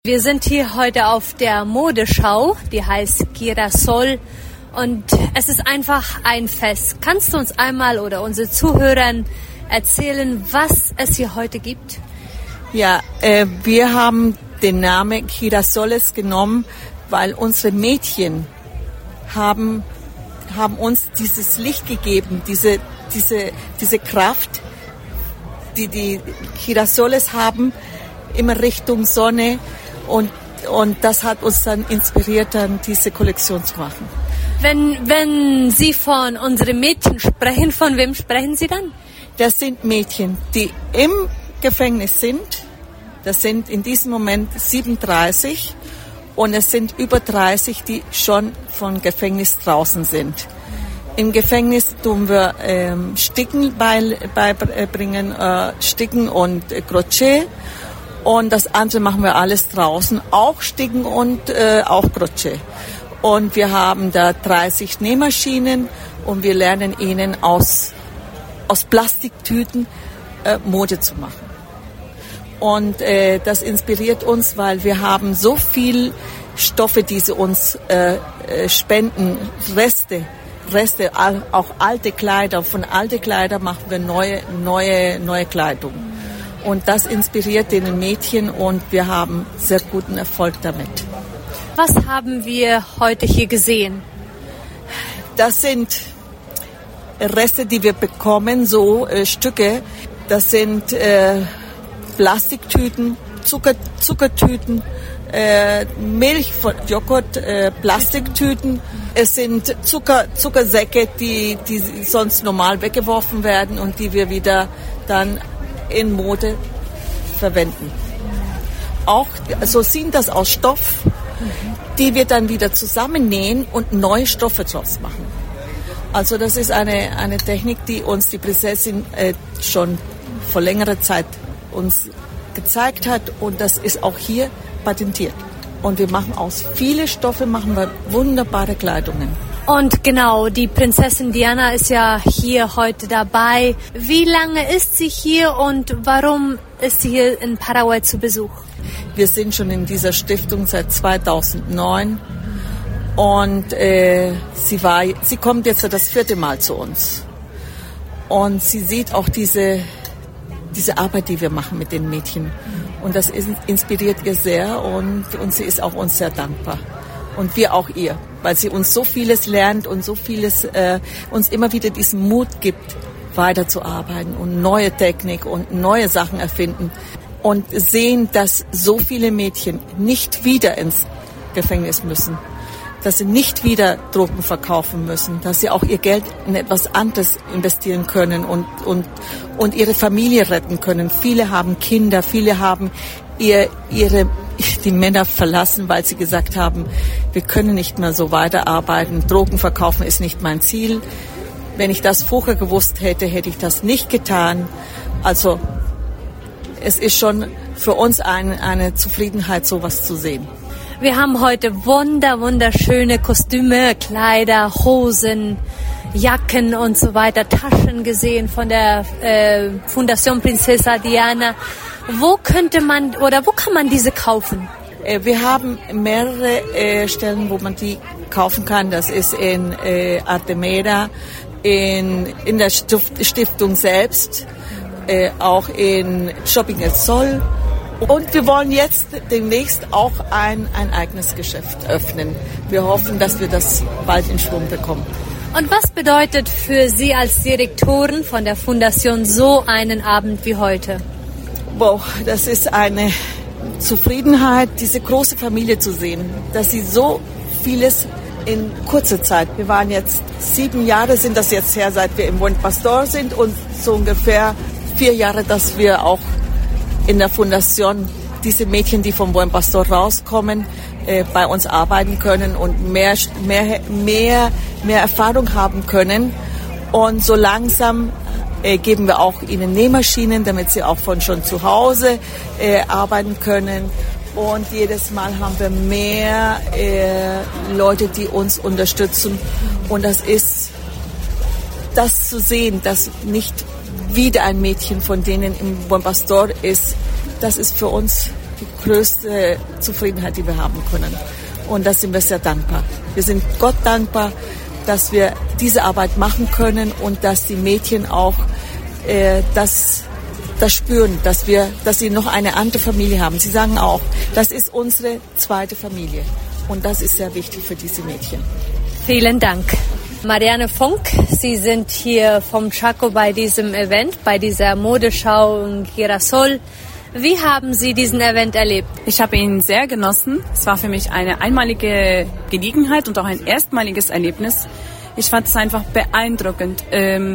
Wir sind hier heute auf der Modeschau, die heißt Girasol, und es ist einfach ein Fest. Kannst du uns einmal oder unseren Zuhörern erzählen, was es hier heute gibt? Ja, wir haben den Namen Girasoles genommen, weil unsere Mädchen haben uns dieses Licht gegeben, diese Kraft, die Girasoles haben, immer Richtung Sonne. Und das hat uns dann inspiriert, dann diese Kollektion zu machen. Wenn Sie von unseren Mädchen sprechen, von wem sprechen Sie dann? Das sind Mädchen, die im Gefängnis sind. Das sind in diesem Moment 37 und es sind über 30, die schon vom Gefängnis draußen sind. Im Gefängnis tun wir Sticken beibringen, Sticken und Crochet. Und das andere machen wir alles draußen, auch Sticken und auch Crochet. Und wir haben da 30 Nähmaschinen und wir lernen ihnen aus Plastiktüten Mode zu machen. Und das inspiriert uns, weil wir haben so viel Stoffe, die sie uns spenden, Reste, auch alte Kleider. Von alten Kleidern machen wir neue Kleidung. Und das inspiriert den Mädchen und wir haben sehr guten Erfolg damit. Was haben wir heute hier gesehen? Das sind Reste, die wir bekommen, so Stücke. Das sind Plastiktüten, Zuckertüten, Milch von Joghurt, Plastiktüten. Es sind Zuckersäcke, die sonst normal weggeworfen werden und die wir wieder dann in Mode verwenden. Auch so sind das aus Stoff, die wir dann wieder zusammennähen und neue Stoffe draus machen. Also das ist eine Technik, die uns die Prinzessin schon vor längerer Zeit uns gezeigt hat und das ist auch hier patentiert. Und wir machen aus vielen Stoffen wunderbare Kleidungen. Und genau, die Prinzessin Diana ist ja hier heute dabei. Wie lange ist sie hier und warum ist sie hier in Paraguay zu Besuch? Wir sind schon in dieser Stiftung seit 2009 und sie kommt jetzt das 4. Mal zu uns. Und sie sieht auch diese Arbeit, die wir machen mit den Mädchen. Und das inspiriert ihr sehr und sie ist auch uns sehr dankbar. Und wir auch ihr, weil sie uns so vieles lernt und so vieles uns immer wieder diesen Mut gibt, weiterzuarbeiten und neue Technik und neue Sachen erfinden und sehen, dass so viele Mädchen nicht wieder ins Gefängnis müssen, dass sie nicht wieder Drogen verkaufen müssen, dass sie auch ihr Geld in etwas anderes investieren können und ihre Familie retten können. Viele haben Kinder, viele haben die Männer verlassen, weil sie gesagt haben, wir können nicht mehr so weiterarbeiten, Drogen verkaufen ist nicht mein Ziel. Wenn ich das vorher gewusst hätte, hätte ich das nicht getan. Also es ist schon für uns eine Zufriedenheit, sowas zu sehen. Wir haben heute wunderschöne Kostüme, Kleider, Hosen, Jacken und so weiter, Taschen gesehen von der Fundación Princesa Diana. Wo kann man diese kaufen? Wir haben mehrere Stellen, wo man die kaufen kann. Das ist in Artemeda, in der Stiftung selbst, auch in Shopping El Sol. Und wir wollen jetzt demnächst auch ein eigenes Geschäft öffnen. Wir hoffen, dass wir das bald in Schwung bekommen. Und was bedeutet für Sie als Direktorin von der Fundation so einen Abend wie heute? Wow, das ist eine Zufriedenheit, diese große Familie zu sehen, dass sie so vieles in kurzer Zeit. Wir waren jetzt 7 Jahre, sind das jetzt her, seit wir im Buen Pastor sind und so ungefähr 4 Jahre, dass wir auch in der Fundation diese Mädchen, die vom Buen Pastor rauskommen, bei uns arbeiten können und mehr Erfahrung haben können. Und so langsam geben wir auch ihnen Nähmaschinen, damit sie auch von schon zu Hause arbeiten können. Und jedes Mal haben wir mehr Leute, die uns unterstützen. Und das ist das zu sehen, dass nicht wieder ein Mädchen von denen im Buen Pastor ist, das ist für uns die größte Zufriedenheit, die wir haben können. Und da sind wir sehr dankbar. Wir sind Gott dankbar, dass wir diese Arbeit machen können und dass die Mädchen auch das spüren, dass sie noch eine andere Familie haben. Sie sagen auch, das ist unsere zweite Familie. Und das ist sehr wichtig für diese Mädchen. Vielen Dank. Marianne Funk, Sie sind hier vom Chaco bei diesem Event, bei dieser Modeschau in Girasol. Wie haben Sie diesen Event erlebt? Ich habe ihn sehr genossen. Es war für mich eine einmalige Gelegenheit und auch ein erstmaliges Erlebnis. Ich fand es einfach beeindruckend,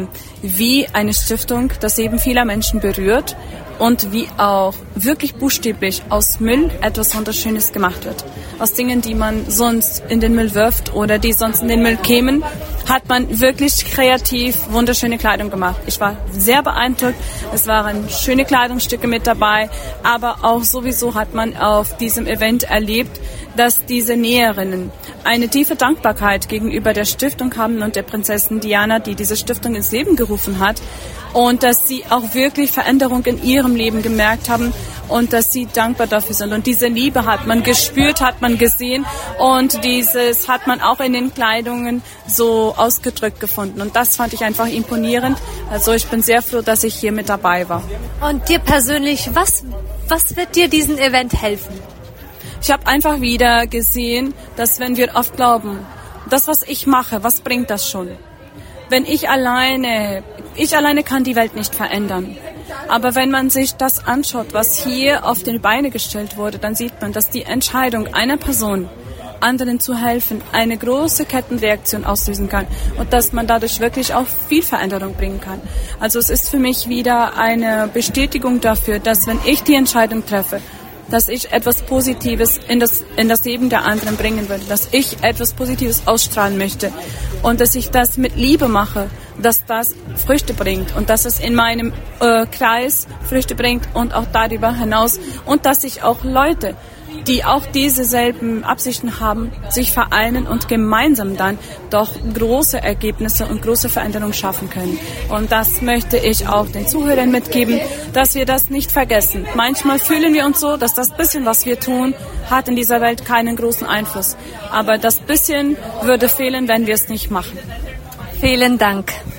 wie eine Stiftung das Leben vieler Menschen berührt und wie auch wirklich buchstäblich aus Müll etwas Wunderschönes gemacht wird. Aus Dingen, die man sonst in den Müll wirft oder die sonst in den Müll kämen, hat man wirklich kreativ wunderschöne Kleidung gemacht. Ich war sehr beeindruckt. Es waren schöne Kleidungsstücke mit dabei, aber auch sowieso hat man auf diesem Event erlebt, dass diese Näherinnen eine tiefe Dankbarkeit gegenüber der Stiftung haben und der Prinzessin Diana, die diese Stiftung ins Leben gerufen hat, und dass sie auch wirklich Veränderung in ihrem Leben gemerkt haben und dass sie dankbar dafür sind. Und diese Liebe hat man gespürt, hat man gesehen und dieses hat man auch in den Kleidungen so ausgedrückt gefunden. Und das fand ich einfach imponierend. Also ich bin sehr froh, dass ich hier mit dabei war. Und dir persönlich, was wird dir diesen Event helfen? Ich habe einfach wieder gesehen, dass wenn wir oft glauben, das, was ich mache, was bringt das schon? Wenn ich alleine kann die Welt nicht verändern. Aber wenn man sich das anschaut, was hier auf die Beine gestellt wurde, dann sieht man, dass die Entscheidung einer Person, anderen zu helfen, eine große Kettenreaktion auslösen kann und dass man dadurch wirklich auch viel Veränderung bringen kann. Also es ist für mich wieder eine Bestätigung dafür, dass wenn ich die Entscheidung treffe, dass ich etwas Positives in das Leben der anderen bringen will, dass ich etwas Positives ausstrahlen möchte und dass ich das mit Liebe mache, dass das Früchte bringt und dass es in meinem Kreis Früchte bringt und auch darüber hinaus und dass ich auch Leute, die auch diese selben Absichten haben, sich vereinen und gemeinsam dann doch große Ergebnisse und große Veränderungen schaffen können. Und das möchte ich auch den Zuhörern mitgeben, dass wir das nicht vergessen. Manchmal fühlen wir uns so, dass das bisschen, was wir tun, hat in dieser Welt keinen großen Einfluss. Aber das bisschen würde fehlen, wenn wir es nicht machen. Vielen Dank.